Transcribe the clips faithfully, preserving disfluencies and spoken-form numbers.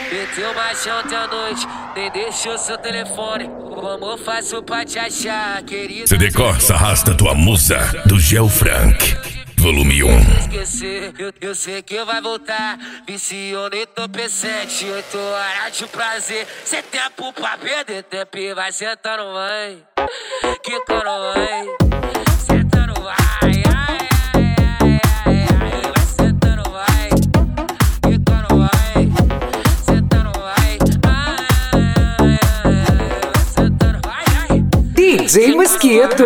Meteu machão ontem à noite, nem deixou seu telefone. Como faço pra te achar, querida? C D Corsa arrasta tua musa, do Gel Frank, volume um. Esquecer, eu, eu sei que vai voltar. Viciou nem tô P sete, oito horas de prazer. Sem tempo pra perder tempo e vai sentando, vai. Que coro, vai. Sentando, vai. Ai, ai, ai, ai, ai. Vai sentando, vai. Que coro, vai. Sentando, vai. Ai, ai, ai, ai. Vai sentando, vai, ai. D J Mosquito.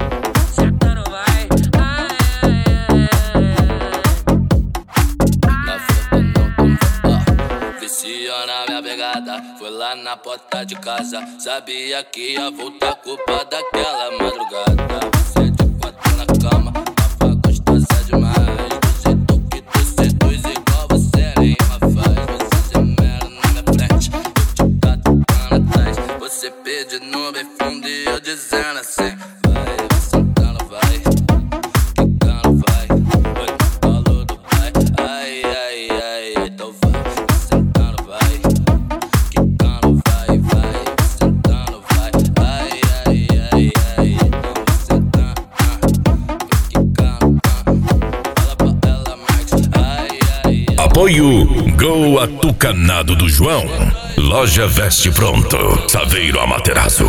Foi lá na porta de casa, sabia que ia voltar, culpa daquela madrugada. Você de quatro na cama, tava gostosa demais. Do jeito que tu seduz, igual você nenhuma faz. Você se mera na minha frente, eu te cato atrás. Você pedindo bem fundo e eu dizendo assim: vai, vai sentando, vai, quicando, vai. Oi, falou do pai, ai, ai, ai, então vai, vai sentando, vai. Apoio Go Atucanado do João, Loja Veste Pronto, Saveiro Amaterasu.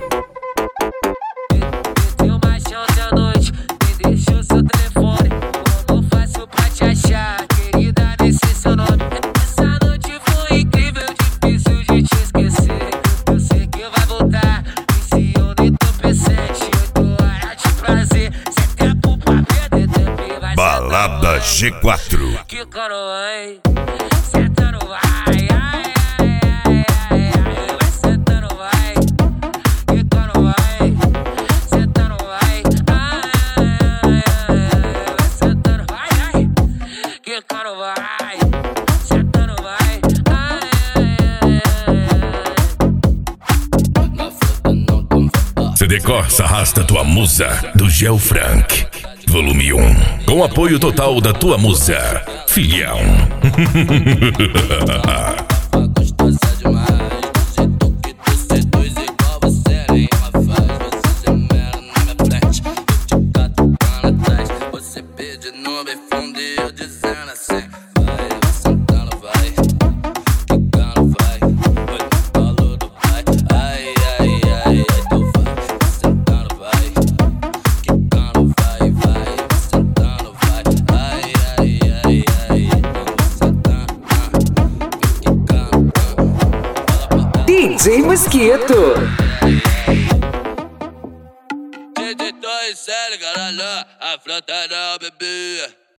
Meteu machão ontem à noite, nem deixou seu telefone. Como faço pra te achar, querida? Nem sei seu nome. Essa noite foi incrível, difícil de te esquecer. Eu sei que vai voltar, viciou nem tô P sete, oito horas de prazer. Sem tempo pra perder tempo e vai Balada G quatro. que coro, vai. Sentando, vai. Ai, ai, ai, ai, ai. Vai sentando, vai. Que coro, vai. Sentando, vai. Ai, ai, ai, ai. Vai sentando, vai, ai. Que coro, vai. Sentando, vai. Ai, ai, ai, ai. C D Corsa arrasta tua musa, do Gel Frank, volume um. Com apoio total da tua musa, Filhão. Gostosa demais, do jeito que tu seduz, igual você nenhuma faz. Você se mera na minha frente, eu te cato atrás. Você pedindo bem fundo e eu dizendo assim: vai, vai sentando, vai, quicando, vai. Oi, falou do pai, ai, ai, ai, então vai, vai sentando, vai, quicando, vai, vai, vai sentando, vai, ai, ai, ai, ai, então vai sentando, quicando. D J Mosquito. D J dois L, caralho, a frota não bebê.